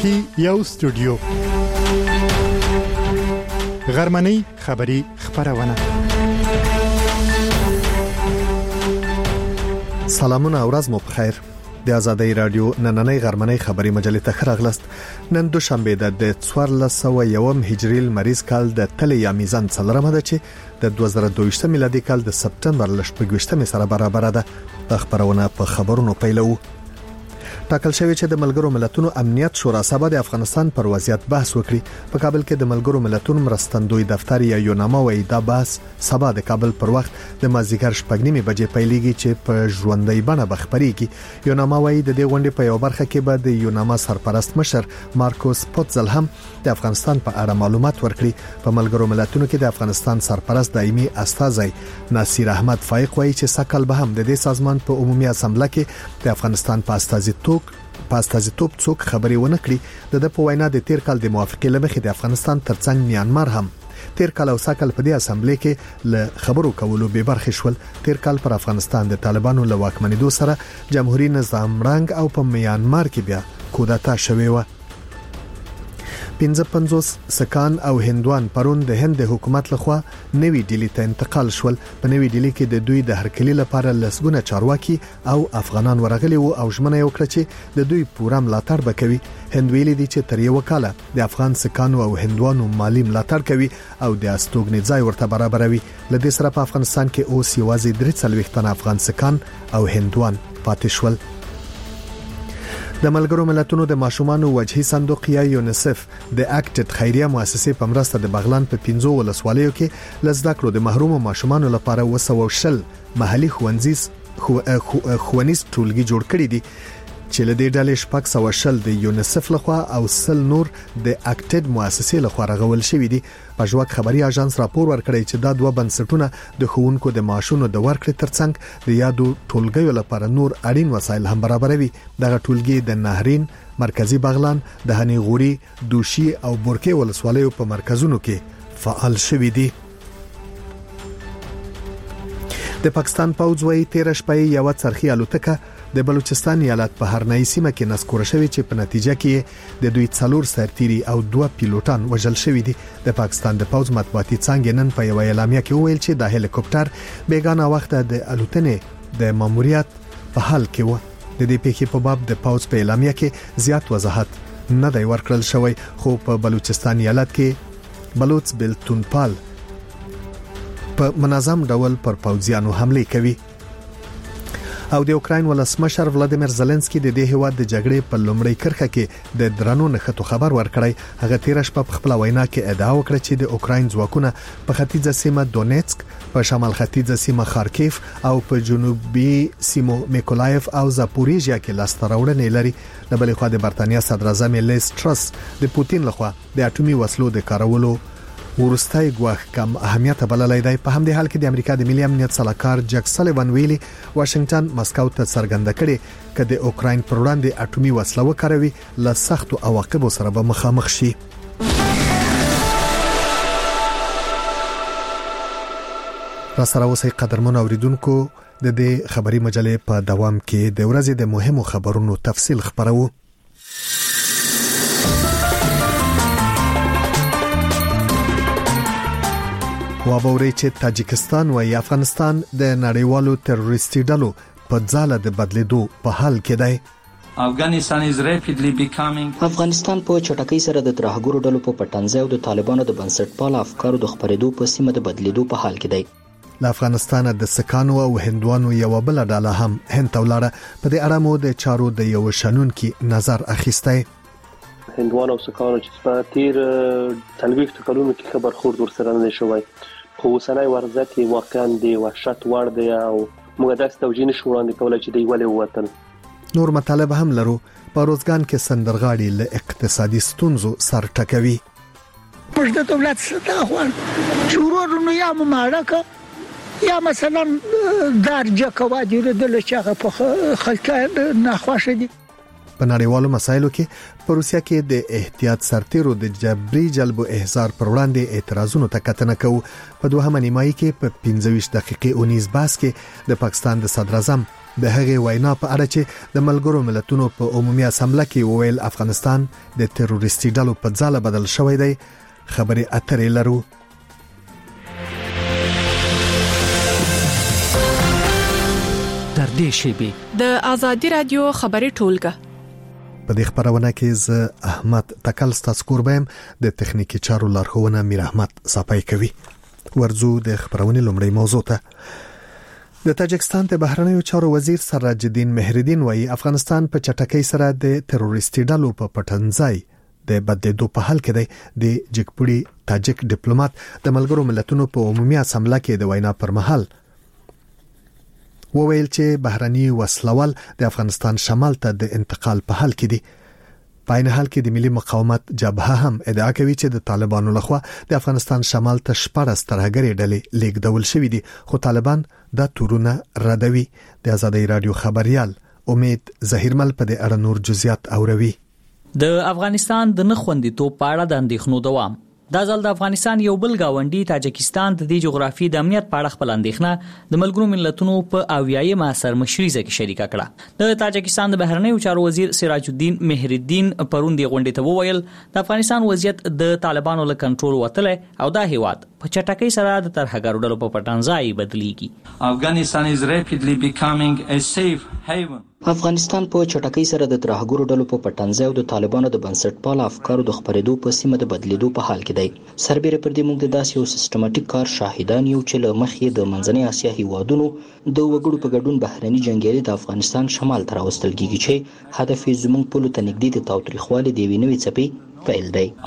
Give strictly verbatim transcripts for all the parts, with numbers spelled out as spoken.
کراچي یو سټوډیو غرمنۍ خبري خبرونه. سلامونه او ورځ مو په خیر. د آزادۍ رادیو نننۍ غرمنۍ خبري مجلې ته خراغلست. نن دوشنبه د څوارلس سوه یوم هجري مریض کال د تل یا میزان څلرمه ده چې د دوه زره دوه ویشت میلادي کال د سپټمبر لشپږویشتمه سره برابر ده. د خبرونه په خبرونو پیلو. ټاکل شوی چې د ملګرو ملتونو امنیت شورا سبا د افغانستان پر وضعیت بحث وکړي. په کابل کې د ملګرو ملتونو مرستندوی دفتر یا یوناما وایي دا بحث سبا د کابل پر وخت د مازیګر شپږ نیمه بجې پیلېږي چې په ژوندۍ بڼه بخبريږي. یوناما وایي د دې غونډې په یو برخه کې به د یوناما سرپرست مشر مارکوس پوتزل هم د افغانستان په اړه معلومات ورکړي. په ملګرو ملتونو کې د افغانستان سرپرست دایمي استاذي نصیر احمد فایق وایي چې سکل به هم د دې سازمان په عمومي اسامبله کې د افغانستان په استازیتوب پاستازیتوب څوک خبري ونه کړي. د په وینا د تیر کال د موافقې لمخې د افغانستان ترڅنګ میانمار هم تیر کال او ساکل په دې اسامبلې کې له خبرو کولو به برخه شول. تیر کال پر افغانستان د طالبانو له واکمنېدو سره جمهوریت نظام رنګ او په میانمار کې بیا کودتا شوې و. پنځه پنځوس سکان او هندوان پرون د هند حکومت لخوا نوې ډیلی ته انتقال شول. په نوې ډیلی کې د دوی د هرکلی لپاره لسګونه چارواکي او افغانان ورغلي وو او ژمنه یې وکړه چې د دوی پوره ملاتړ وکوي. هند ویلي دي چې تر یو کال د افغان سکانو او هندوانو مالی ملاتړ کوي او د استوګنې ځای ورته برابروي. لدې سره په افغانستان کې اوس یوازې درې څلوېښت تن افغان سکان او هندوان پاتې شول. د ملګرو ملتونو د ماشومانو وجهي صندوق یا یونیسف د اکټډ خیریه مؤسسې په مرسته د بغلان په پنځو ولسوالیو کې لزدکړو د محروم ماشومانو لپاره وسو شل محلي خوندزیز خو خوانیز ټولګي جوړ کړي دي چې لدې ډلې شپږ سوه شل د یونیسف لخوا او سل نور د اکټډ مؤسسې لخوا رغول شوی دي. پژواک خبري اژانس راپور ورکړی چې دا دوه بنسټونه د خوونکو د معاشونو د ورکړې ترڅنګ د یادو ټولګیو لپاره نور اړین وسایل هم برابروي. دغه ټولګي د نهرین، مرکزی بغلان، د هنی غوري، دوشي او بورکې ولسوالیو په مرکزونو کې فعال شوي دي. د پاکستان پوځ وايي تیر شپه یو څرخي الوتکه د بلوچستان ایالت په هرنای سیمه کې نسکور شوی چې په نتیجه کې د دوی څلور سرتیري او دوه پیلوټان وژل شوی دي. د پاکستان د پوځ مطبوعاتي څنګه نن په یو اعلامیه کې ویل چې د هلیکوپټر بیگانه وخت د الوتنې د ماموریت په حال کې و. د دې پیښې په باب د پوځ په اعلامیه کې زیات وضاحت نه دی ورکړل شوی، خو په بلوچستان ایالت کې بلوچ بلتونپال په منظم ډول پر پوځیانو حمله کوي. او د اوکراین ولسمشر ولادیمیر زيلنسکي د دې هیواد د جګړې په لومړۍ کرخه کې د درنو نښتو خبر ورکړی. هغه تیر شپه په خپل وینا کې ادعا وکړه چې د اوکراین ځواکونه په ختیځه سیمه دونیتسک، په شمال ختیځه سیمه خارکیف او په جنوبي سیمو میکولایف او زاپوریژیا کې لاسته راوړنې لري. د بلې خوا د برتانیا صدر اعظم لیز ټرس د پوتین لخوا د اټومي وسلو د کارولو ورستای ګواښ کم اهمیت بللای دی. په همدې حال کې د امریکا د ملي امنیت صلاحکار جک سلیوان ویلي واشنگټن مسکو ته څرګنده کړي چې د اوکراین پر وړاندې اټومي وسله وکاروي له سختو عواقبو سره به مخامخ شي. را سره اوسئ قدرمن اوریدونکو، د دې خبري مجلې په دوام کې د ورځې د مهمو خبرونو تفصیل خبرو. وابوري چې تاجکستان او افغانستان د نړیوالو تروریستي ډلو په ځاله د بدلیدو په حال کې دی. افغانستان په چټکۍ سره د ترهګرو ډلو په پټنځي او د طالبانو د بنسټپال افکارو د خپرېدو په سیمه د بدلیدو په حال کې دی. له افغانستان د سکانو او هندوانو یو بل ډله هم هند ته ولاړه. په دې اړه مو د چارو د یو شنن کې نظر اخیستی. هندوانو او سکانو چې په تیر تلويخت کلونو کې خبر خورد ور سره نه شوی، خو وسنۍ ورزت واقعا دی وحشت ور دی او موږ داسې توجیه نشو وړاندې کولای چې دی ولې وطن. نور مطالب هم لرو. په روزګان کې سندرغاړي له اقتصادي ستونزو سر ټکوي. موږ د دولت څخه غواړو چې ورورونو یا ممارکه یا مثلا درجه کوادي د لچغه په خلک نه خوښ دي. په نړیوالو مسایلو کې په روسیا کې د احتیاط سرتیرو د جبري جلب او احضار پر وړاندې اعتراضونو ته کتنه کوي. په دوهمه نیمایي کې په پنځه ویشت دقیقې اونیز باس کې د پاکستان د صدر اعظم د هغې وینا په اړه چې د ملګرو ملتونو په عمومي اسامبله کې ویل افغانستان د تروریستي ډلو په ځاله بدل شوی دی. خبري اترې لرو. تر دې شیبې د ازادي رادیو خبري ټولګه په دې خبرونه کې ز احمد تکل ستاسو کوربم د تخنیکی چارو لارښوونه میر احمد صاحب کوي. ورزو د خبرونه لومړی موضوع ته. د تاجکستان د بهرنیو چارو وزیر سراج الدین مهردین وایي افغانستان په چټکۍ سره د تروریستي ډلو په پټنځای د بدلیدو په حال کې دی. د جګپوړي تاجک ډیپلوماټ د ملګرو ملتونو په عمومي اسامبله کې د وینا پر مهال وویل چې بهرني وسلوال د افغانستان شمال ته د انتقال په حال کې دي. په عین حال کې د ملي مقاومت جبهه هم ادعا کوي چې د طالبانو لخوا د افغانستان شمال ته شپږ ترهګري ډلې لیږدول شوې دي، خو طالبان دا تورونه ردوي. د ازادي رادیو خبريال امید ظهیرمل په دې اړه نور جزئیات اوروي. د افغانستان د نخوندیتوب په اړه د اندېښنو دوام. دا ځل د افغانستان یو بل گاونډي تاجکستان د دې جغرافي د امنیت په اړه خپل اندېښنه د ملګرو ملتونو په اویایمه سرمشریزه کې شریکه کړه. د تاجکستان د بهرنیو چارو وزیر سراج الدین مهردین پرون دی غونډې ته وویل د افغانستان وضعیت د طالبانو له کنټرول وتلی او دا هیواد په چټکۍ سره د ترهګرو ډلو په پټنځای بدلیږي. افغانستان is rapidly becoming a safe haven. افغانستان په چټکۍ سره د ترهګرو ډلو په پټنځای او د طالبانو د بنسټپال افکارو د خپرېدو په سیمه د بدلیدو په حال کې دی. سربېره پر دې موږ د داسې یو سیستماتیک کار شاهدان یو چې له مخې د منځنۍ اسیا هیوادونو د وګړو په ګډون بهرني جنګیالي د افغانستان شمال ته راوستل کیږي چې هدف یې زموږ پولو ته نږدې د تاوتریخوالي د یوې نوې څپې پیل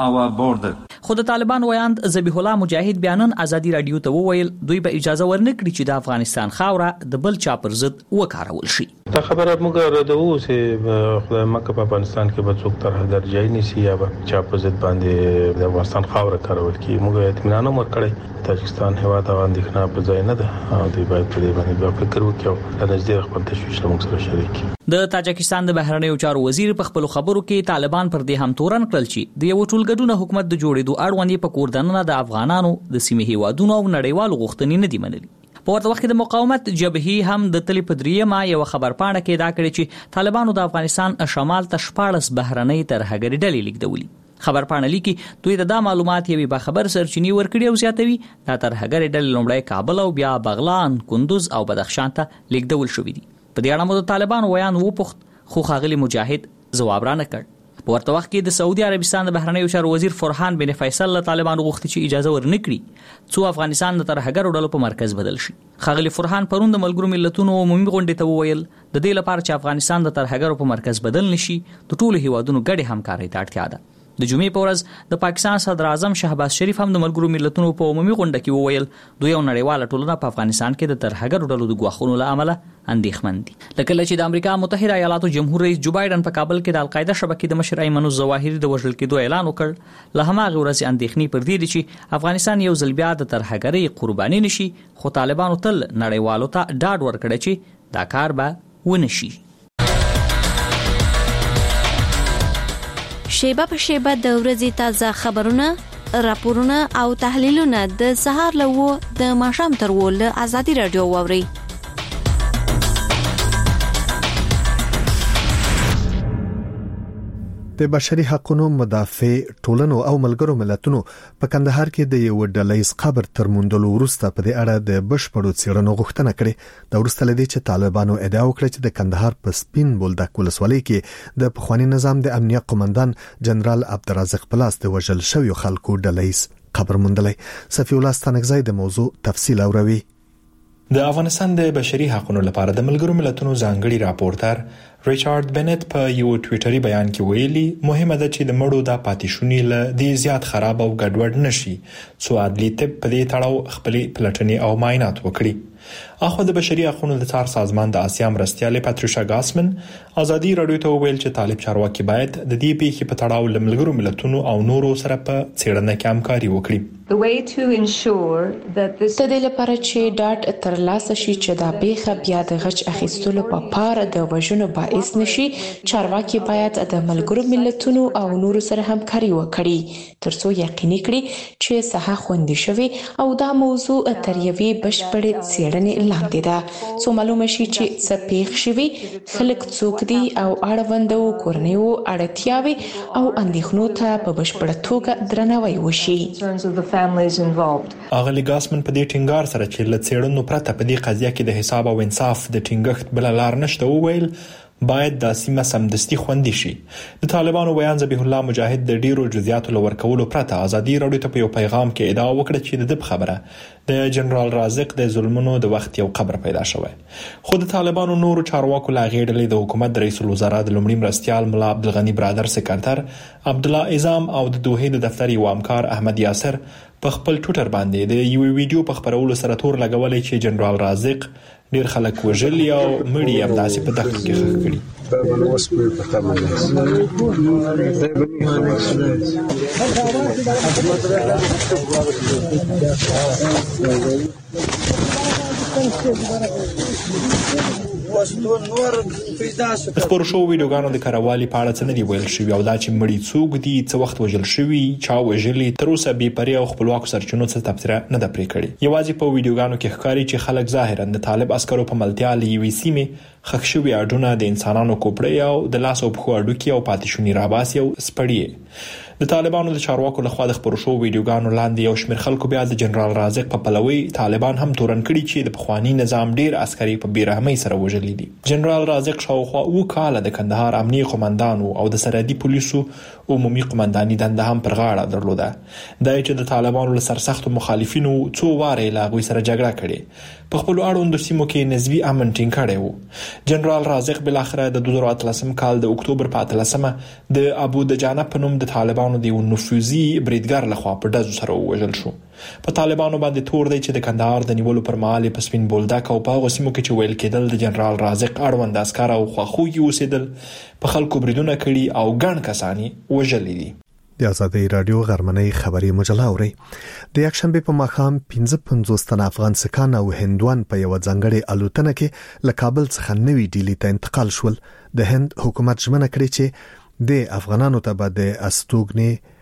دی. خو د طالبان ویاند ذبیح الله مجاهد بیانن ازادي رادیو ته وویل دوی به اجازه ورنکړي چې د افغانستان خاوره د بل چا پر ضد وکارول شي. دا خبره موږ ردوو چې خدای مکه په افغانستان کې به څوک ترهګر ځای نشي یا به چا په ضد باندې د افغانستان خاوره کارول کی. موږ اطمینان ورکړی تاجکستان هیواد او اندېښنه په ځای نه ده او دوی باید په دې باندې بیا فکر وکړي او د نږدې خپل تشویش له موږ سره شریک کړي. د تاجکستان د بهرنیو چارو وزیر په خپل خبرو کې طالبان پر دې هم تورن کړل چې د یو ټولګډون حکومت د جوړېدو اړوند په کوردانونه د افغانانو د سیمې هیوادونو او نړیوالو غوښتنې نه دي منلي. په ورته وخت کې د مقاومت جبهې هم د تلې په دریمه یو خبرپاڼه کې دا کړی چې طالبانو د افغانستان شمال ته شپاړس بهرنۍ ترهګري ډلې لیږدولي. خبرپاڼه لیکي دوی د دا معلومات یوې باخبر سرچینې ورکړي او زیاتوي دا ترهګري ډلې لومړی کابل او بیا بغلان، کندوز او بدخشان ته لیږدول شوې دي. په دې اړه مو د طالبانو ویان وپوښت خو ښاغلي مجاهد ځواب را نه کړ. په ورته وخت کې د سعودي عربستان د بهرنیو چارو وزیر فرحان بن فیصل له طالبانو غوښتي چې اجازه ورنکړي څو افغانستان د ترهګرو ډلو په مرکز بدل شي. ښاغلي فرحان پرون د ملګرو ملتونو عمومي غونډې ته وویل د دې لپاره چې افغانستان د ترهګرو په مرکز بدل نشي د ټولو هیوادونو ګډې همکارۍ ته اړتیا ده. د جمعې په ورځ د پاکستان صدر اعظم شهباز شریف هم د ملګرو ملتونو په عمومي غونډه کې وویل دوی یو نړیواله ټولنه په افغانستان کې د ترهګرو ډلو د ګواښونو له امله اندېښمن دي. لکه چې د امریکا متحده ایالاتو جمهور رئیس جو بایدن په کابل کې د القاعده شبکې د مشر ایمن الظواهري د وژل کېدو اعلان وکړ. له هماغه ورځې اندېښنې پر دې دي چې افغانستان یو ځل بیا د ترهګرۍ قرباني نشي، خو طالبانو تل نړیوالو ته ډاډ ورکړی چې دا کار به ونه شي. شیبه په شیبه د ورځې تازه خبرونه، راپورونه او تحلیلونه د سهار له و د ماښام تر و له ازادي رادیو واوري. د بشري حقوقو مدافع ټولنو او ملګرو ملتونو په کندهار کې د یو ډلهیز قبر تر موندلو وروسته په دې اړه د بشپړو څېړنو غوښتنه کړې. د وروسته لدی چې طالبانو ادعا وکړه چې د کندهار په سپین بولدک ولسوالۍ کې د پخوانی نظام د امنیت قومندان جنرال عبدالرزاق پلاس د وژل شویو خلکو ډلهیز قبر موندلی. صفی الله ستانکزی د موضوع تفصیل اوروي. د افغانستان د بشري حقوقو لپاره د ملګرو ملتونو ځانګړي راپورټر ریچارډ بنت په یو ټویټري بیان کې ویلي مهمه ده چې د مړو د پاتېشونې له دې زیات خراب او ګډوډ نشي څو عدلي طب په دې تړاو خپلې پلټنې او معاینات وکړي. اخو د بشري حقوقو د څار سازمان د آسیا مرستیال پاتریشا ګاسمن ازادي رادیو ته ویل چې طالب چارواکي باید د دې پیښې په تړاو له ملګرو ملتونو او نورو سره په څېړنه کې همکاري وکړي. د دې لپاره چې ډاټ ترلاسه شي چې دا پیښه بیا د غچ اخیستلو په پاره د وژنو با باعث نشي. چارواکي باید د ملګرو ملتونو او نورو سره همکاري وکړي ترڅو یقیني کړي چې ساحه خوندي شوي او دا موضوع تر یوې بشپړې څېړنې لاندې ده څو معلومه شي چې څه پیښ شوي، خلک څوک دي او اړوندو کورنیو اړتیاوې او اندېښنو ته په بشپړه توګه درناوی وشي. اغلی ګاسمن په دې ټینګار سره چې له څېړنو پرته په دې قضیه کې د حساب او انصاف د ټینګښت بل لار نشته وویل باید د سیمه سمدستي خوندي شي. د طالبانو بیان ذبیح الله مجاهد د ډیرو جزئیاتو لور کولو پرته ازادي راډیو ته په یو پیغام کې ادعا وکړه چې د دب خبره د جنرال رازق د ظلمونو د وخت یو قبر پیدا شوی. خو د طالبانو نورو چارواکو لا غېډلې د حکومت رئیس الوزرا د لومړي مرستيال ملا عبدالغنی برادر سکرټر عبد الله اعظم او د دوحې د دفتر یو همکار احمد یاسر په خپل ټوټر باندې د یو ویډیو په خبرولو سره تور لګولې چې جنرال رازق ډیر خلک وژلي او مړي هم داسې په دغه کې ښخ کړي. د خپرو شوو ویډیوګانو د کاروالي په اړه څه نه دي ویل شوي او دا چې مړي څوک دي، څه وخت وژل شوي، چا وژلي، تر اوسه بې پرې او خپلواکو سرچینو څه تبصره نه ده پرې کړې. یوازې په ویډیوګانو کې ښکاري چې خلک ظاهرا د طالب عسکرو په ملتیا له یوې سیمې ښخ شوي اډونه د انسانانو کوپړې او د لاس او پښو اډوکي او پاتې شوني راباسي او سپړي. د طالبانو د چارواکو لخوا د خبرو شو ویډیوګانو لاندې یو شمېر خلکو بیا د جنرال رازق په پلوي طالبان هم تورن کړي چې د پخوانی نظام ډیر عسکري په بیرحمۍ سره وژلي دي. جنرال رازق شاوخوا او کاله د کندهار امنیه قومندان او د سرحدي پولیسو عمومي قومنداني دنده هم پر غاړه درلوده. دا چې د طالبانو له سرسختو مخالفینو څو واره لا غوي سره جګړه کړې په خپل اړوند سیمو کې نسبی امن ټینګ کړی وو. جنرال رازق بل اخر د دوه زره اتلسم کال د اکتوبر په اتلسمه د ابو دجانه په نوم د طالبانو د یو نفوذي بریدګر لخوا په ډزو سره وژل شو. په طالبانو باندې تور دی چې د کندهار د نیولو پر مهال په سپین بولدک او په هغو سیمو کې چې ویل کېدل د جنرال رازق اړوند عسکر او خواخوږي اوسېدل په خلکو بریدونه کړي او ګڼ کسان وژلي دي. د ازادي رادیو غرمنۍ خبري مجله اوري. د یکشنبه په ماښام پنځه پنځوس تن افغان سکان او هندوان په یو ځانګړي الوتنه کې له کابل څخه نوې ډیلی ته انتقال شول. د هند حکومت ژمنه کړې چې د افغانانو ته به د استوګنې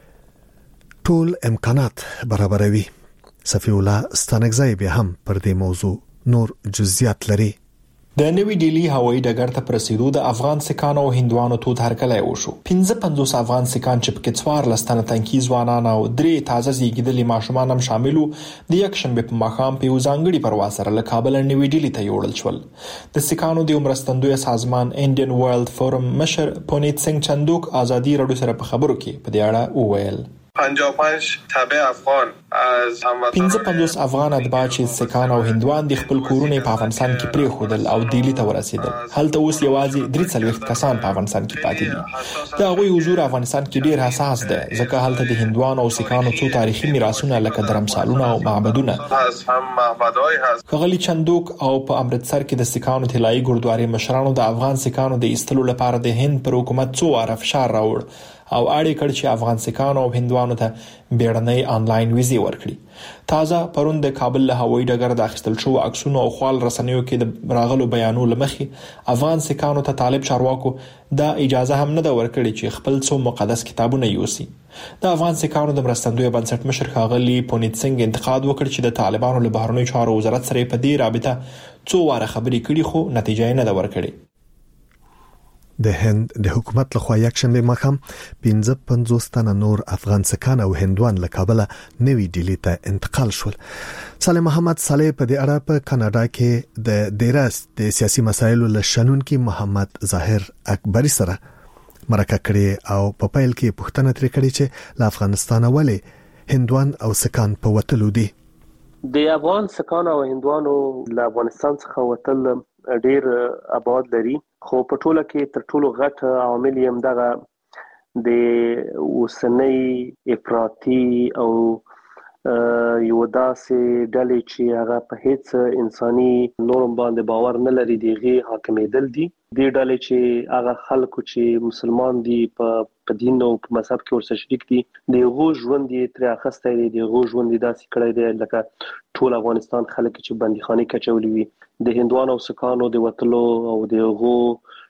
ټول امکانات برابروي. صفی الله ستانکزی بیا هم پر دې موضوع نور جزئیات لري. د نوې ډیلی هوایي ډګر ته پر رسیدو د افغان سکانو او هندوانو تود هرکلی وشو. پنځه پنځوس افغان سکان چې پکې څوارلس تنه تنکي ځوانان او درې تازه زیږیدلي ماشومان هم شامل وو د یکشنبه په ماښام په یو ځانګړي پرواز سره له کابل نوې ډیلی ته یوړل شول. د سکانو د مرستندوی سازمان انډین ورلد فورم مشر پونیت سنگ چندوک ازادي راډیو سره په خبرو کې په دې اړه وویل. پنځه و پنځه تابع افغان از پنځه پنځوس افغان اتباع چې سکان او هندوان د خپل کورونه په افغانستان کې پرې خودل او دیلی ته ورسېدل. هلته اوس یوازې درې څلوېښت کسان په افغانستان کې پاتې دي. د هغوی حضور افغانستان کې ډیر حساس دی ځکه هلته د هندوان او سکانو څو تاریخي میراثونه لکه درمسالونه او معبدونه ښاغلي چندوک او په امرتسر کې د سکانو طلایي ګردواري مشرانو د افغان سکانو د ایستلو لپاره د هند پر حکومت څو واره فشار راوړ او اړې کړ چې افغان سکانو او هندوانو ته بیړنۍ آنلاین ویزې ورکړي. تازه پرون د کابل له هوایي ډګر د اخیستل شوو عکسونو او خپل رسنیو کې د راغلو بیانو لمخې افغان سکانو ته طالب چارواکو دا اجازه هم نه ده ورکړې چې خپل څو مقدس کتابونه یوسي. د افغان سکانو د مرستندوی بنسټ مشر ښاغلي پونیت سنگ انتقاد وکړ چې د طالبانو له بهرنیو چارو وزارت سره په دې رابطه څو واره خبرې کړي خو نتیجه یې نه ده ورکړې. د هند د حکومت لخوا یکشنبه ماښام پنځه پنځوس تنه نور افغان سکان او هندوان له کابل نوې ډیلی ته انتقال شول. صالح محمد صالح په دې اړه په کاناډا کې د دیراس د سیاسي مسایلو له شنونکي محمد ظاهر اکبری سره مرکه کړې او په پیل کې پوښتنه ترې کړې چې له افغانستان ولې هندوان او سکان په وتلو دي. د افغان سکان او هندوانو له افغانستان څخه وتل ډیر آباد لري خو په ټوله کې تر ټولو غټ عامل یې همدغه د اوسنۍ افراطي او یو داسې ډلې چې هغه په هیڅ انساني نورم باندې باور نه لري دغه حاکمیدل دي. دې ډلې چې هغه خلکو چې مسلمان دي په دین او په مذهب کې ورسره شریک دي دغه ژوند یې تر اخسته دی دغه ژوند یې داسې کړی دی لکه ټول افغانستان خلک چې بندیخانه کچولي وي. د هندوانو او سکانو د وتلو او دغه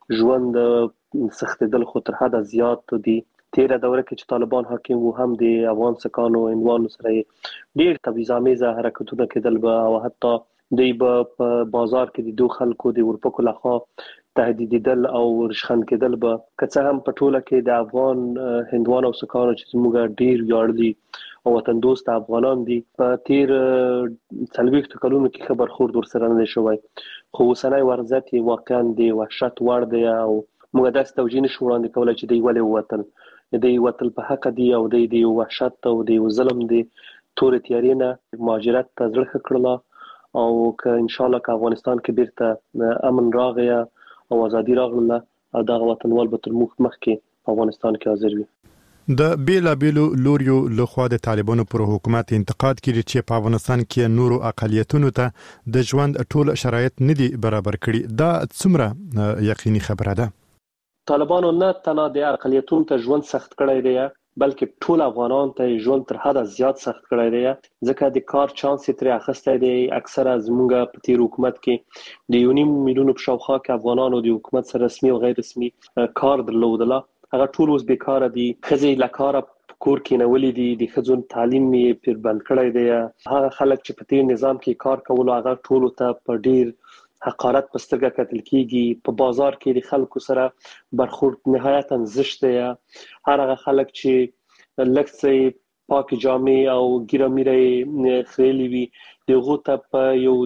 ژوند سختېدل خو تر حده زیات دي. تیره دوره کې چې طالبان حاکم وو هم د افغان سکانو عنوان سره ډېر تبعیض‌آمیزه حرکتونه کېدل به او حتی دوی به په بازار کې د دوه خلکو د ورپکو لخوا تهدیدېدل او رشخند کېدل به که څه هم په ټوله کې د افغان هندوان او سکانو چې زموږ ډېر ویاړ دي او وطن دوست افغانان دي په تیر څلوېښتو کلونو کې ښه برخورد ورسره نه دی شوی خو اوسنی وضعیت واقعا د وحشت وړ دی او موږ داسې توجیه نشو وړاندې کولی چې دوی ولې ووتل د وتل په حق دي او د وحشت او د ظلم دي تور تیارې نه مهاجرت ته زړه کړل او که ان شاء الله که افغانستان کې بیرته امن راغی او ازادي راغله او دا وطنوال به تر مخ مخکې په افغانستان کې حاضر وي. د بیلا بیلو لوریو لخوا د طالبانو پر حکومت انتقاد کړي چې په افغانستان کې نورو اقلیتونو ته د ژوند ټول شرایط نه دي برابر کړي. دا څومره یقیني خبره ده؟ طالبانو نه تنها د اقلیتونو ته ژوند سخت کړی دی بلکې ټول افغانان ته ژوند تر حده زیات سخت کړی دی ځکه د کار چانس ترې اخیستی دی. اکثره زموږ په تیر حکومت کې د یو نیم میلیونو په شاوخوا کې افغانانو د حکومت سره رسمي او غیر رسمي کار درلودله هغه ټول اوس بیکاره دي. ښځې له کاره کور کې نولې دي د ښځو تعلیم یې پر بند کړی دی. هغه خلک چې په تیر نظام کې کار کولو هغه ټول ته په ډیر حقارت په سترګه کتل کیږي. په بازار کې د خلکو سره برخورد نهایتا زشت دی. هر هغه خلک چې لکه پاکي جامې او ګیره میره خېلې وي دغه ته په یو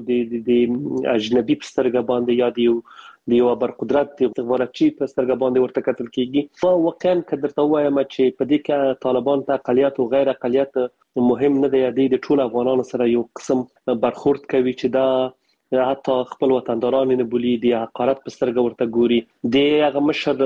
د اجنبي په سترګه باندې یا دیو دیو برقدرت د ورچی په سترګه باندې ورته کتل کیږي. او واقعا کدر ته وایم چې په دې کې طالبان ته اقلیت او غیر اقلیت مهم نه دی. د ټول افغانانو سره یو قسم برخورد کوي چې دا حتی خپل وطنداران نه بولی دی حقارت په سترګه ورته ګوري. د هغه مشر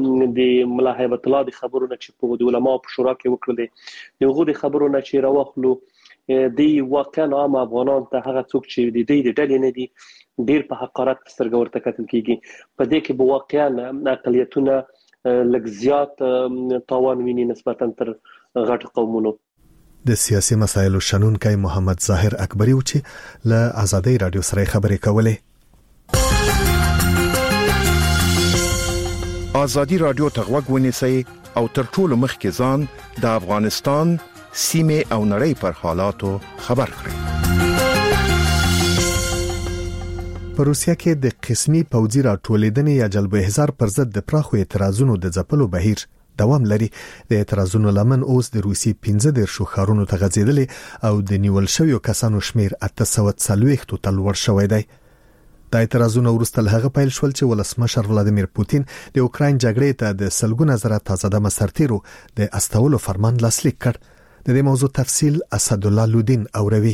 د ملا هیبت الله د خبرونه چې په د علماء په شورا کې وکړل دغه د خبرونه چې راوخلو دی واقعا عام افغانان ته هغه څوک چې د دې د ډلې نه دي ډیر په حقارت په سترګه ورته کتل کیږي. په دې کې به واقعا اقلیتونه لږ زیات تاوان ویني نسبتا تر غټ قومونو. د سیاسي مسایلو شنونکي محمد ظاهر اکبری و چې له آزادۍ رادیو سره خبرې کولې. آزادي رادیو ته غوږ ونیسئ او تر ټولو مخکې ځان د افغانستان سیمه او نړۍ پر حالاتو خبر کړئ. په روسیا کې د قسمي پوځي راټولېدنې یا جلب احضار پر ضد د پراخو اعتراضونو د ځپلو بهیر دوام لري. د اعتراضونو لمن اوس د روسي پنځه دېرش ښارونو ته غځېدلې او د نیول شویو کسانو شمیر اته سوه څلوېښت ته لوړ شوی دی. د اعتراضونو وروسته له هغه پیل شول چې ولسمشر ولادیمیر پوتین د اوکراین جګړې ته د سلګونه زره تازه دمه سرتیرو د استولو فرمان لاسلیک کړ. د دې موضوع تفصیل اسدالله لودین اوروي.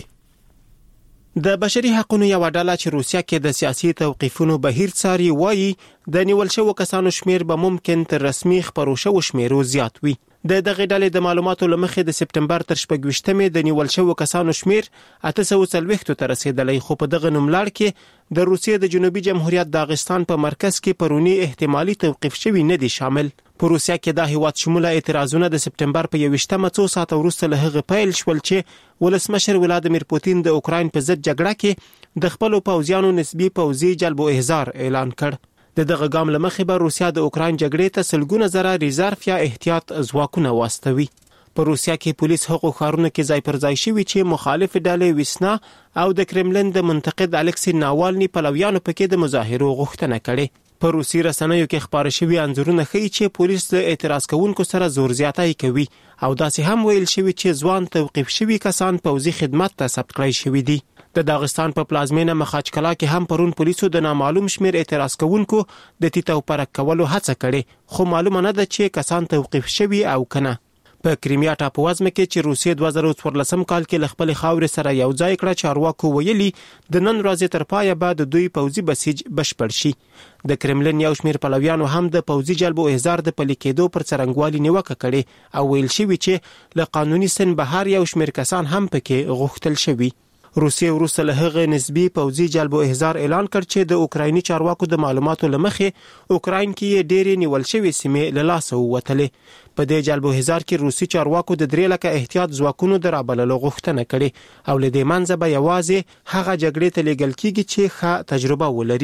د بشري حقوقو یو ډله چې روسیا کې د سیاسي توقیفونو بهیر څاري وایي د نیول شوو کسانو شمیر به ممکن تر رسمي خبرو شوو شمیرو زیات وي. د دغه ډلې د معلوماتو لمخې د سپټمبر تر شپږویشتمې د نیول شوو کسانو شمیر اته سوه څلوېښت ته رسیدلی خو په دغه نوملړ کې د روسیې د جنوبي جمهوریت داغستان په مرکز کې پرونی احتمالي توقیف شوی نه دي شامل. په روسیا کې د هیواد شموله اعتراضونه د سپټمبر په یوویشتمه څو ساعته وروسته له هغه پیل شول چې ولسمشر ولادیمیر پوتین د اوکراین په ضد جګړه کې د خپل پوځیانو نسبی پوځي جلب او احضار اعلان کړ. د دغه ګام لمخې به روسیا د اوکراین جګړې ته سلګونه زره ریزرف یا احتیاط ځواکونه واستوي. په روسیا کې پولیس هغو ښارونو کې ځای پر ځای شوي چې مخالف ډلې ویسنا او د کرملین د منتقد الکسی ناوالني پلویانو پکې د مظاهرو غوښتنه کړې. په روسي رسنیو کې خبر شوي انځورونه ښیي چې پولیس د اعتراض کوونکو سره زور زیاتی کوي او داسې هم ویل شوي چې ځوان توقیف شوي کسان پوځي خدمت ته ثبت کړی شوي دي. د داغستان په پلازمینه مخاچکلا کې هم پرون پولیسو د نامعلوم شمیر اعتراض کوونکو د تیتو پرک کولو هڅه کړې خو معلومه نه ده چې کسان توقیف شوي او کنه. په کریمیا ټاپووزمه کې چې روسیې دوه زره څوارلسم کال کې له خپل خاورې سره یو ځای کړه چارواکو ویلي د نن ورځې تر پایه به د دوی پوځي بسیج بشپړ شي. د کرملین یو شمیر پلویانو هم د پوځي جلب او احضار د پلي کېدو پر څرنګوالي نیوکه کړې او ویل شوي چې له قانوني سن بهر یو شمیر کسان هم پکې غوښتل شوي. روسیې وروسته له هغه نسبی پوځي جلب او احضار اعلان کړ چې د اوکرایني چارواکو د معلوماتو لمخې اوکراین کې ډېرې نیول شوې سیمې له لاسه ووتلې. په دې جلب او احضار کې روسي چارواکو د درې لکه احتیاط ځواکونو د رابللو غوښتنه کړې او له دې منځه به یوازې هغه جګړې ته لیږل کیږي چې ښه تجربه ولري.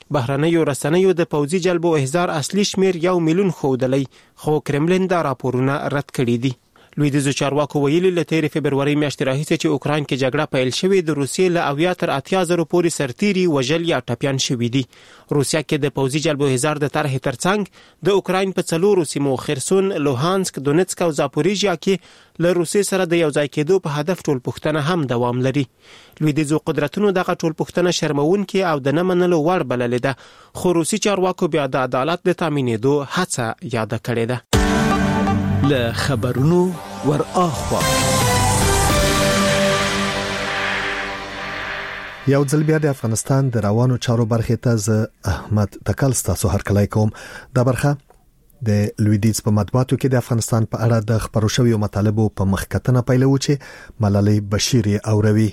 بهرنیو رسنیو د پوځي جلب او احضار اصلي شمیر یو میلیون ښودلی، خو کرملین دا راپورونه رد کړي دي. لویدیځو چارواکو ویلي له تېرې فبرورۍ میاشتې راهیسې چې اوکراین کې جګړه پیل شوې، د روسیې له اویا تر اتیا زرو پورې سرتیري وژل یا ټپیان شوي دي. روسیا کې د پوځي جلب او احضار د طرحې ترڅنګ د اوکراین په څلورو سیمو خرسون، لوهانسک، دونیتسک او زاپوریژیا کې له روسیې سره د یوځای کېدو په هدف ټول پوښتنه هم دوام لري. لویدیځو قدرتونو دغه ټول پوښتنه شرمونکې او د نه منلو وړ بللې ده، خو روسي چارواکو بیا د عدالت د تامینېدو هڅه یاده کړې ده. له خبرونو ور اخوا یو ځل بیا د افغانستان د روانو چارو برخې ته ز احمد تکل ستاسو هرکلی کوم. دا برخه د لویدیځ په مطبوعاتو کې د افغانستان په اړه د خبرو شویو مطالبو په مخکتنه پیلو چې ملالۍ بشیر اوروي.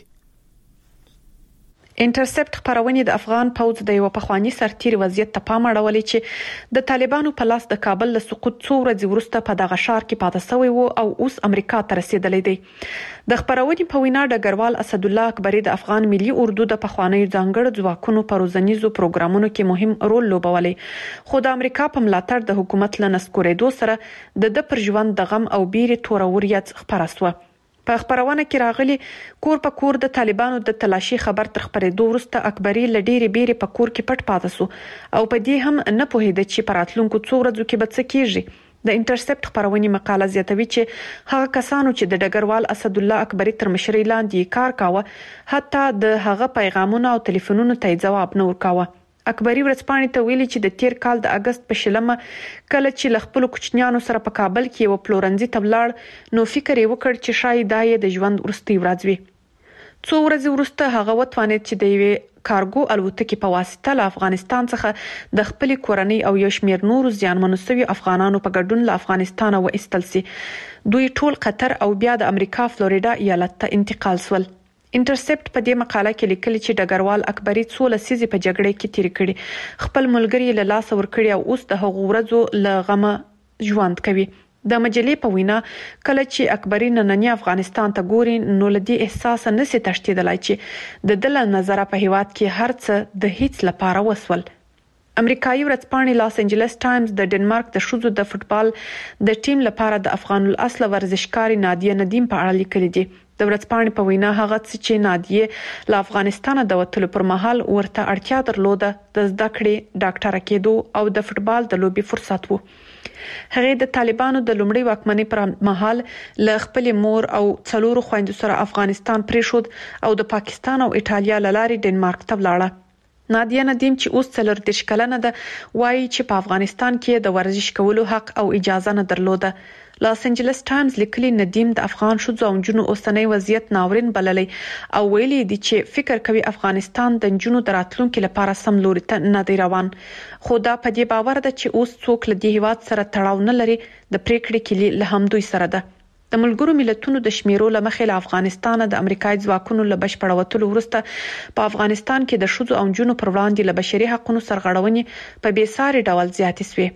انټرسپټ خبرونه د افغان پوځ د یو پخوانی سرتیري وضعیت ته پام اړولې چې د طالبانو په لاس د کابل له سقوط څو ورځې وروسته په دغه ښار کې پاتې شوی وو او اوس امریکا ته رسیدلی دی. د خبرونې په وینا ډګروال اسد الله اکبری د افغان ملي اردو د پخوانی ځانګړو ځواکونو په روزنیزو پروګرامونو کې مهم رول لوبولی، خو د امریکا په ملاتړ د حکومت له نسکورېدو سره د د پر ژوند د غم او بیرې توروريت خبره شوه. په خبرونه کې راغلي کور په کور د طالبانو د تلاشي خبر تر خبرېدو وروسته اکبری لډيري بیري په کور کې پټ پاتې شو او په دې هم نه پوهېد چې پراتلونکو څو ورځو کې به څه کیږي. د انټرسپټ خبرونه مقاله زیاتوي چې هغه کسانو چې د ډګروال اسد الله اکبری تر مشرۍ لاندې کار کاوه حتی د هغه پیغامونو او ټلیفونونو ته جواب نه ورکاوه. اکبری ورځپاڼې ته ویلي چې د تیر کال د اگست په شلمه کله چې ل خپل کوچنیانو سره په کابل کې و پلورنځي ته ولاړ نو فکر یې وکړ چې شاید دا یې د ژوند ورستي ورځ وي. څو ورځې وروسته هغه وتوانید چې د یوې کارګو الوتکې په واسطه له افغانستان څخه د خپل کورنۍ او یو شمېر نورو زیانمنو شوي افغانانو په ګډون له افغانستان و ایستل سي. دوی ټول قطر او بیا د امریکا فلوریدا ایالت ته انتقال شول. انټرسپټ په دې مقاله کې لیکلي چې ډګروال اکبری څو لسیزې په جګړه کې تیر کړي، خپل ملګری له لاس ور کړی او اوس د هغو ورځو له غمه ژوند کوي. د مجلې په وینا کله چې اکبری نننی افغانستان ته ګوري نو لدی احساس نه سي تشتیدلای چې د دل نظر په هیواد کې هر څه د هیڅ لپاره وسول. امریکایي ورځپاڼې لاس انجلس ټایمز د ډنمارک د شوزو د فوتبال د ټیم لپاره د افغان الاصل ورزشکاري نادیه ندیم په اړه لیکلي دي. د ورځپاڼې په وینا هغه چې نادیه له افغانستان د وټلو پر مهال ورته اړتیا درلوده د زده کړې ډاکټر کېدو او د فوتبال د لوبي فرصت وو. هغه د طالبانو د لومړي واکمنۍ پر مهال له خپل مور او څلورو خويندو سره افغانستان پریښود او د پاکستان او ایټالیا لاري ډنمارک ته ولاړه. نادیه ندیم چې اوس څلور دیرش کلنه ده وایي چې په افغانستان کې د ورزش کولو حق او اجازه نه درلوده. لاس انجلس ټایمز لیکلي ندیم د افغان ښځو او نجونو اوسنۍ وضعیت ناورین بللی او ویلي دي چې فکر کوي افغانستان د نجونو د راتلونکو لپاره سم لوري ته نه دی روان، خو دا په دې باور ده چې اوس څوک له دې هیواد سره تړاو نه لري، د پریکړې کلی له همدوی سره ده. د ملګرو ملتونو د شمیرو لمخې له افغانستان د امریکایي ځواکونو له بشپړ وټلو وروسته په افغانستان کې د ښځو او نجونو پر وړاندې له بشري حقوقو سرغړونې په بیساري ډول زیاتې شوې.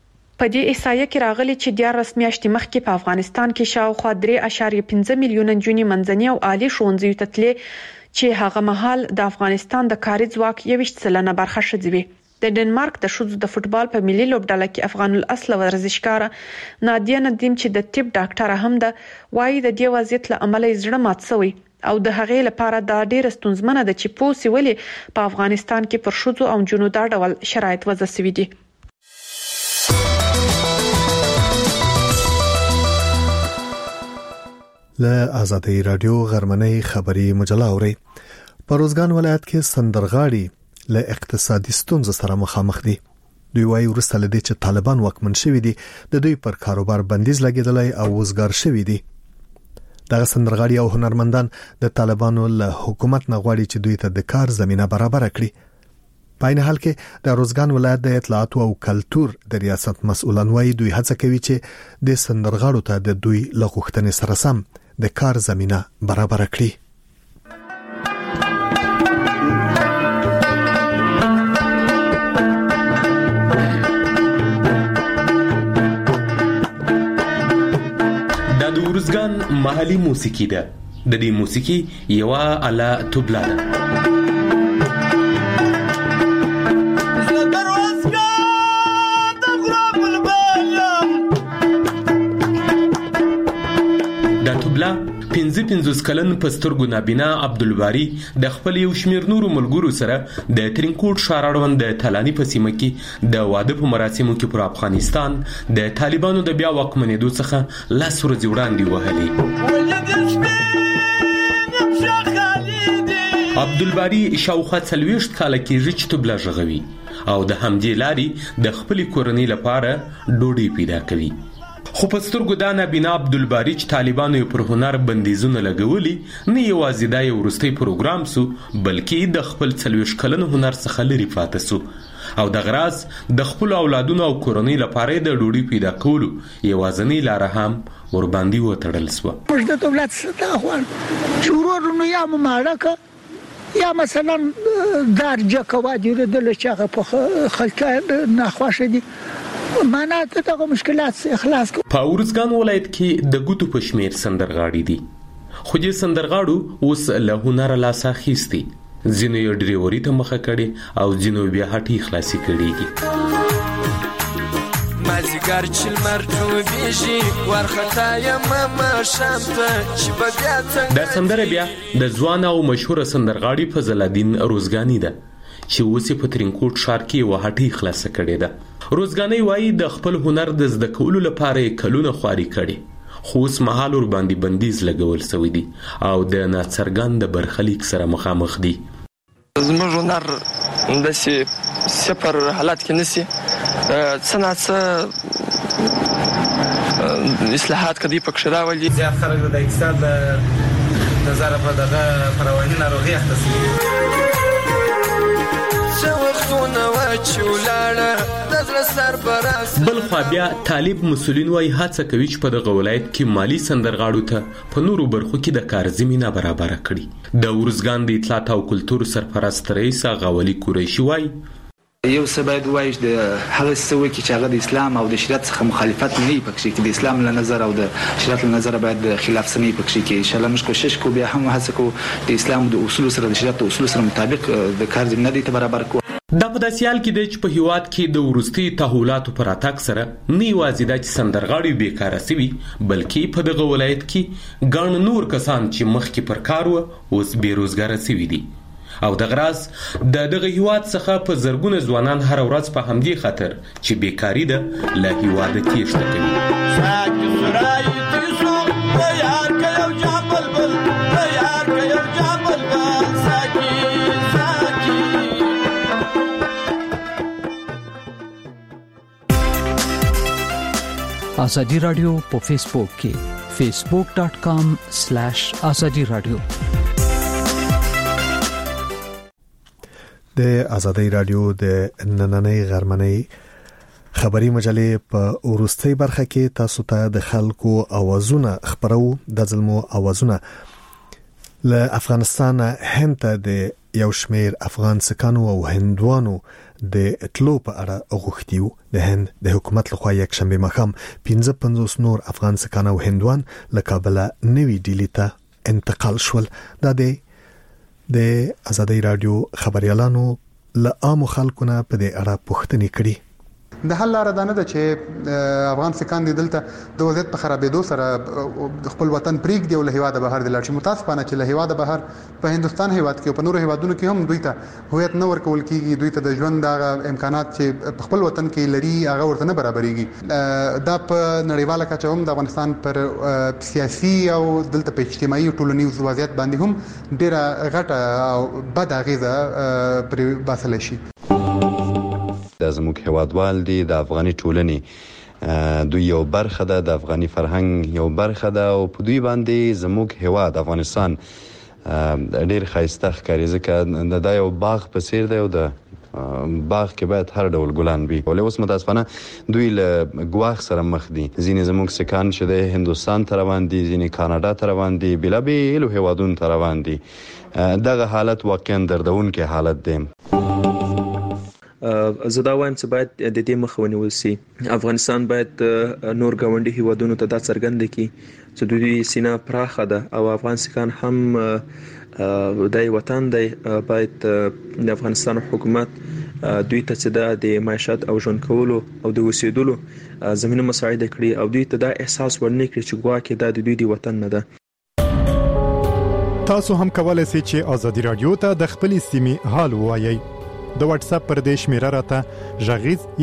په دې احصایه کې راغلي چې د رسمي میاشتې مخکې په افغانستان کې شاوخوا درې اعشاریه پنځه میلیونه نجونې منځني او عالی ښوونځیو ته تللې چې هغه مهال د افغانستان د کاري ځواک یوویشت سلنه برخه ښځې وې. د ډنمارک د ښځو د فوتبال په ملي لوبډله کې افغان الاصل ورزشکاره نادیه ندیم چې د طب ډاکټره هم ده وايي د دې وضعیت له امله زړه مات شوی او د هغې لپاره دا ډیره ستونزمنه ده چې پوسی ولی په افغانستان کې پر ښځو او جنو دا ډول شرایط وضع شوي دي. له آزادۍ رادیو غرمنۍ خبری مجله اوري. په روزګان ولایت کې سندرغاړي له اقتصادي ستونزو سره مخامخ دي. دوی وايي ورسته لدی چې طالبان واکمن شوي دي د دوی پر کاروبار بندیز لګیدلی او وزګار شوي دي. دغه سندرغاړي او هنرمندان د طالبانو له حکومت نه غواړي چې دوی ته د کار زمينه برابر کړي. په عین حال کې د روزګان ولایت د اطلاعات او کلتور د ریاست مسؤلان وايي دوی هڅه کوي چې د سندرغاړو ته د دوی لغوښتنې سره سم د کار زمينه برابر کړي. د ورزګان محلي موسیقي ده. د دې موسیقي یو اله طبله ده. پنځه پنځوس کلن پسترګو نابینا عبدالباری د خپل یو شمیر نورو ملګرو سره د ترینکوټ ښار اړوند د تلانی په سیمه کې د واده په مراسمو کې پر افغانستان د طالبانو د بیا واکمنېدو څخه لس ورځې وړاندې وهلې. عبدالباری شاوخوا څلوېښت کاله کېږي چې تبله غږوي او د همدې لارې د خپلې کورنۍ لپاره ډوډۍ پیدا کوي. خو په سترګو دا نابینا عبدالباری چې طالبانو یې پر هنر بندیزونه لګولي نه یوازې دا یو وروستی پروګرام سو بلکې د خپل څلوېښت کلن هنر څخه لرې پاته سو او دغه راز د خپلو اولادونو او کورنۍ لپاره د ډوډۍ پیدا کولو یوازینۍ لاره هم ورباندې وتړل سوه. موږ د دولت څخه غواړو چې ورورونو یا مو ماړه که یا مثلا درجه کوادی رو دل چاقه په خلک ناخواشه دي معنا ته دغه مشکلات اخلاص کو. په ارزګان ولایت کې د ګوتو په شمیر سندرغاړي دي خو دې سندرغاړو اوس له هنر لاس اخیستي ځینو یې ډریوري ته مخه کړي او ځینو بیا هټۍ خلاصي کړي. مازیګر چې لمر ډوبېږي وارخطا یم شام ته چې به بیا څنګه. دا سندره بیا د ځوان او مشهوره سندرغاړي فضل الدین روزګاني ده چې اوس یې په ترینکوټ ښار کې یوه هټۍ خلاصه کړې ده. روزګاني وایي د خپل هنر د زده کولو لپاره یې کلونه خواري کړي خو اوس مهال ورباندې بندیز لګول سوی دي او د ناڅرګند برخلیک سره مخامخ دي. زموږ هنر داسې صفر حالت کې نشي څه ناڅه اصلاحات کدی پکښ راولي. زیات خلک د اقتصاد د نظر په دغه فراواني ناروغي اخته شي. بل خوا بیا طالب مسولین وایي هڅه کوي چې په دغه ولایت کې مالی سندرغاړو ته په نورو برخو کې د کار زمینه برابره کړي. د ارزګان د اطلاعات او کلتور سرپرست رئیس غاولي قریشي وایي یو څه باید وایي د هغه څه وکړي چې هغه د اسلام او د شریعت څخه مخالفت نه وي پکې کې د اسلام له نظر او د شریعت له نظر باید د خلاف سنۍ پکې کې ان شاء الله موږ کوشش کوو بیا هم هڅه کوو د اسلام د اصول سره د شریعت د اصول سره مطابق د کار زمینه دې ته برابر کوو. دا په داسې حال کې دی چې په هیواد کې د وروستي تحولاتو پر راتګ سره نه یوازې دا چې سندرغاړي بیکاره سوي بلکې په دغه ولایت کې ګڼ نور کسان چې مخکې پر کار وو اوس بېروزګاره سوي دي او دغه راز د دغه هیواد څخه په زرګونه ځوانان هر ورځ په همدې خاطر چې بیکاري ده له هیواده تېښته کوي. آزادی رادیو په فیسبوک کې فیسبوک ډاٹ کام سلیش آزادی رادیو. د آزادی رادیو د نننۍ غرمنۍ خبری مجلې په ورستۍ برخه کې تاسو ته د خلکو اوازونه خبرو. د ظلمو اوازونه له افغانستان هند ته د یو شمیر افغان سکانو او هندوانو د اطلو په اړه غوښتیو. د هند د حکومت لخوا یک شنبه مخام پنځه پنځوس نور افغان سکانو او هندوان له کابل نوی ډیلی ته انتقال شول. دا د د آزادی رادیو خبريالانو له عام خلکو نه په دې اړه پوښتنې کړي. د حل لار دانه ده چې افغان سکان دي دلته د وضعیت په خرابېدو سره خپل وطن پریږدي او له هیواده بهر د لاړ شي. متاسفانه چې له هیواده بهر په هندستان هیواد کې او په نورو هیوادونو کې هم دوی ته هویت نه ورکول کیږي. دوی ته د ژوند د امکانات چې په خپل وطن کې لري هغه ورته نه برابرېږي. دا په نړیواله کچه هم د افغانستان پر سیاسي او دلته په اجتماعي او ټولنیز وضعیت باندې هم ډېره غټه او بد اغیزه پر باسل شي. د زموږ هوادوال دي د افغاني ټولنې دوی یو برخه ده د افغاني فرهنګ یو برخه ده او په دوی باندې زموږ هواد افغانستان ډېر ښایسته ښکاري ځکه دا یو باغ په څیر دی او د باغ کې باید هر ډول ګلان وي. ولې اوس متاسفانه دوی له ګواښ سره مخ دي. ځینې زموږ سکان چې د هندوستان ته روان دي ځینې کاناډا ته روان دي بېلابېلو هیوادونو ته روان دي. دغه حالت واقعا دردونکی حالت دی. زه دا وایم چې باید د دې مخه ونیول شي. افغانستان باید نور ګاونډي هیوادونو ته دا څرګند کړي چې دوی سینه پراخه ده او افغان سکان هم د وطن دی. باید د افغانستان حکومت دوی ته چې د معیشت او ژوند کولو او د اوسېدلو زمينه مساعده کړي او دوی ته دا احساس ورنکړي چې ګواکې دا د دوی دی وطن نه ده. تاسو هم کولای شئ چې آزادي رادیو ته د خپلې سیمې حال ووایئ. د واتس اپ پر دې شمیره راته ژغیز